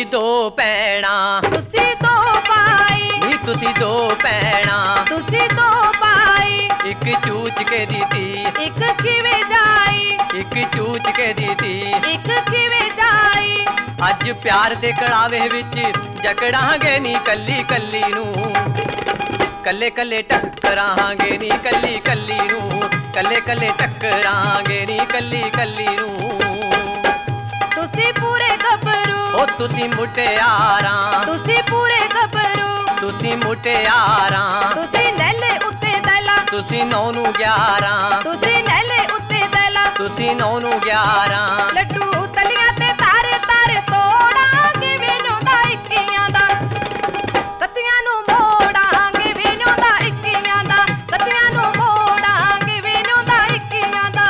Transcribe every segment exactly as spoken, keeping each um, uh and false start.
ਤੁਸੀਂ ਦੋ ਭੈਣਾਂ ਤੁਸੀਂ ਦੋ ਭਾਈ ਨੀ ਤੁਸੀਂ ਦੋ ਭੈਣਾਂ ਤੁਸੀਂ ਦੋ ਭਾਈ ਇੱਕ ਚੂਚ ਕੇ ਦੀ ਧੀ ਇੱਕ ਕਿਵੇਂ ਜਾਈ ਇੱਕ ਚੂਚ ਕੇ ਦੀ ਧੀ ਇੱਕ ਕਿਵੇਂ ਜਾਈ ਅੱਜ ਪਿਆਰ ਦੇ ਕੜਾਵੇ ਵਿੱਚ ਜਕੜਾਂਗੇ ਨੀ ਕੱਲੀ ਕੱਲੀ ਨੂੰ ਕੱਲੇ ਕੱਲੇ ਟੱਕਰਾਂਗੇ ਨੀ ਕੱਲੀ ਕੱਲੀ ਨੂੰ ਕੱਲੇ ਕੱਲੇ ਟੱਕਰਾਂਗੇ ਨੀ ਕੱਲੀ ਕੱਲੀ ਨੂੰ ਤੁਸੀਂ ਪੂਰੇ ਗੱਭਰੂ ਓ ਤੁਸੀਂ ਮੁਟਿਆਰਾਂ ਤੁਸੀਂ ਪੂਰੇ ਗੱਭਰੂ ਤੁਸੀਂ ਮੁਟਿਆਰਾਂ ਤੁਸੀਂ ਨੈਲੇ ਉੱਤੇ ਦਲਾ ਤੁਸੀਂ ਨੌ ਨੂੰ ਗਿਆਰਾਂ ਤੁਸੀਂ ਨੈਲੇ ਉੱਤੇ ਦਲਾ ਤੁਸੀਂ ਨੌ ਨੂੰ ਗਿਆਰਾਂ ਲੱਡੂ ਤਲੀਆਂ ਤੇ ਤਾਰੇ ਤਾਰੇ ਤੋੜਾਂਗੇ ਵੇਨੋਂ ਦਾ ਇੱਕੀਆਂ ਦਾ ਕੱਤੀਆਂ ਨੂੰ ਮੋੜਾਂਗੇ ਵੇਨੋਂ ਦਾ ਇੱਕੀਆਂ ਦਾ ਕੱਤੀਆਂ ਨੂੰ ਮੋੜਾਂਗੇ ਵੇਨੋਂ ਦਾ ਇੱਕੀਆਂ ਦਾ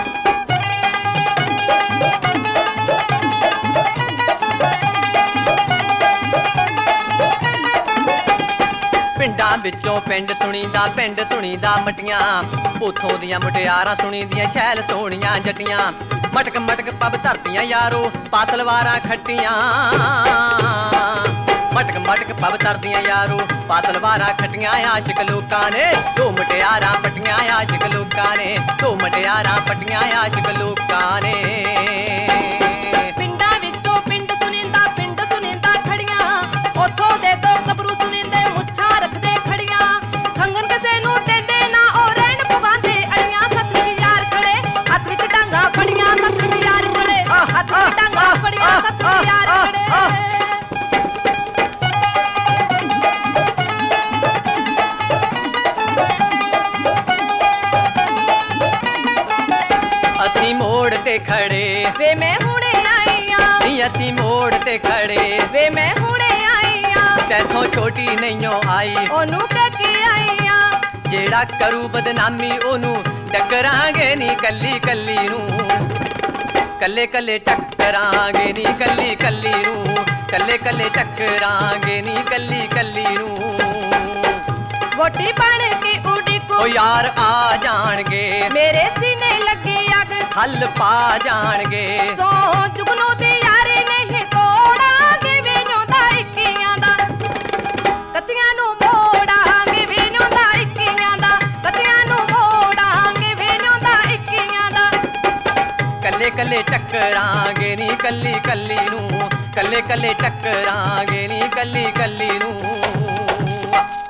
ਪਿੰਡਾਂ ਵਿੱਚੋਂ ਪਿੰਡ ਸੁਣੀਦਾ ਪਿੰਡ ਸੁਣੀਦਾ ਮਟੀਆਂ ਉਥੋਂ ਦੀਆਂ ਮੁਟਿਆਰਾਂ ਸੁਣੀਦੀਆਂ ਸ਼ੈਲ ਸੋਹਣੀਆਂ ਜੱਟੀਆਂ ਮਟਕ ਮਟਕ ਪੱਬ ਧਰਤੀਆਂ ਯਾਰੋ ਪਾਤਲਵਾਰਾਂ ਖੱਟੀਆਂ ਮਟਕ ਮਟਕ ਪੱਬ ਧਰਤੀਆਂ ਯਾਰੋ ਪਾਤਲਵਾਰਾਂ ਖੱਟੀਆਂ ਆਸ਼ਿਕ ਲੋਕਾਂ ਨੇ ਦੋ ਮੁਟਿਆਰਾਂ ਪਟੀਆਂ ਆਸ਼ਿਕ ਲੋਕਾਂ ਨੇ ਦੋ ਮੁਟਿਆਰਾਂ ਪਟੀਆਂ ਆਸ਼ਿਕ ਲੋਕਾਂ ਨੇ ਪਿੰਡਾਂ ਵਿੱਚੋਂ ਪਿੰਡ ਸੁਣੀਂਦਾ ਪਿੰਡ ਸੁਣੀਂਦਾ ਖੜੀਆਂ ਉਥੋਂ ਦੇ ਦੋ ਗੱਭਰੂ ਸੁਣੀਂਦੇ ਮੁੱਛਾਂ ਰੱਖਦੇ ਖੜੀਆਂ ਖੰਗਨ ਕਿਸੇ ਨੂੰ ਦਿੰਦੇ ਨਾ ਉਹ ਰਹਿਣ ਪਵਾਉਂਦੇ ਅੜੀਆਂ ਸੱਤ ਵਿੱਚ ਯਾਰ ਖੜੇ ਹੱਥ ਵਿੱਚ ਡਾਂਗਾ ਫੜੀਆਂ ਸੱਤ ਵਿੱਚ ਯਾਰ ਖੜੇ ਹੱਥ ਵਿੱਚ ਡਾਂਗਾ ਫੜੀਆਂ ਸੱਤ ਵਿੱਚ ਯਾਰ ਖੜੇ ਅਸੀਂ ਮੋੜ ਤੇ ਖੜੇ ਵੇ ਮੈਂ ਹੁਣੇ ਆਈ ਆਂ ਨੀ ਅਸੀਂ ਮੋੜ ਤੇ ਖੜੇ ਵੇ ਮੈਂ ਹੁਣੇ ਆਈ ਆਂ ਤੈਥੋਂ ਛੋਟੀ ਨਹੀਂਓ ਆਈ ਉਹਨੂੰ ਕਹਿ ਕੇ ਆਈ ਆਂ ਜਿਹੜਾ ਕਰੂ ਬਦਨਾਮੀ ਉਹਨੂੰ ਟੱਕਰਾਂਗੇ ਨੀ ਕੱਲੀ ਕੱਲੀ ਨੂੰ ਕੱਲੇ ਕੱਲੇ ਟੱਕਰਾਂਗੇ ਨੀ ਕੱਲੀ ਕੱਲੀ ਨੂੰ ਕੱਲੇ ਕੱਲੇ ਟੱਕਰਾਂਗੇ ਨੀ ਕੱਲੀ ਕੱਲੀ ਨੂੰ ਵੋਟੀ ਬਣ ਕੇ ਉਡੀਕੋ ਓ ਯਾਰ ਆ ਜਾਣਗੇ ਮੇਰੇ ਸੀਨੇ ਲੱਗੀ ਅੱਗ ਹੱਲ ਪਾ ਜਾਣਗੇ ਸੋ ਜੁਗਨੂ ਦੀ ਯਾਰੀ ਨਹੀਂ ਤੋੜਾਂਗੇ ਵੇਨੋਂ ਦਾ ਇੱਕੀਆਂ ਦਾ ਕੱਤੀਆਂ ਨੂੰ ਮੋੜਾਂਗੇ ਵੇਨੋਂ ਦਾ ਇੱਕੀਆਂ ਦਾ ਕੱਤੀਆਂ ਨੂੰ ਮੋੜਾਂਗੇ ਵੇਨੋਂ ਦਾ ਇੱਕੀਆਂ ਦਾ ਕੱਲੇ ਕੱਲੇ ਟੱਕਰਾਂਗੇ ਨੀ ਕੱਲੀ ਕੱਲੀ ਨੂੰ ਕੱਲੇ ਕੱਲੇ ਟੱਕਰਾਂਗੇ ਨੀ ਕੱਲੀ ਕੱਲੀ ਨੂੰ